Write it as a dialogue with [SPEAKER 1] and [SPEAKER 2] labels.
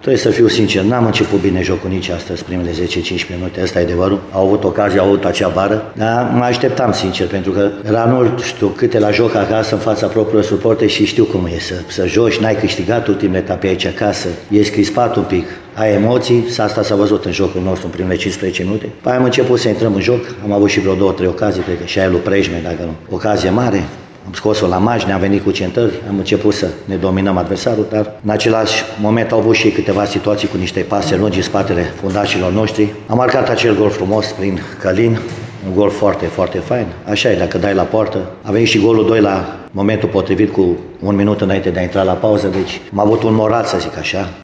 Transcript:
[SPEAKER 1] Trebuie să fiu sincer, n-am început bine jocul nici astăzi, primele 10-15 minute, ăsta e adevărul. Au avut ocazia, au avut acea bară, dar mă așteptam sincer, pentru că era nu știu câte la joc acasă în fața propriilor suporte și știu cum e să joci, n-ai câștigat ultimele etape aici acasă, ești crispat un pic, ai emoții, asta s-a văzut în jocul nostru în primele 15 minute. Păi am început să intrăm în joc, am avut și vreo 2-3 ocazii, cred că și aia lui Prejme, dacă nu, ocazie mare. Am scos-o la margine, am venit cu centări, am început să ne dominăm adversarul, dar în același moment au avut și câteva situații cu niște pase lungi în spatele fundașilor noștri. Am marcat acel gol frumos prin Călin, un gol foarte, foarte fain. Așa e, dacă dai la poartă. A venit și golul 2 la momentul potrivit cu un minut înainte de a intra la pauză, deci am avut un moral, să zic așa.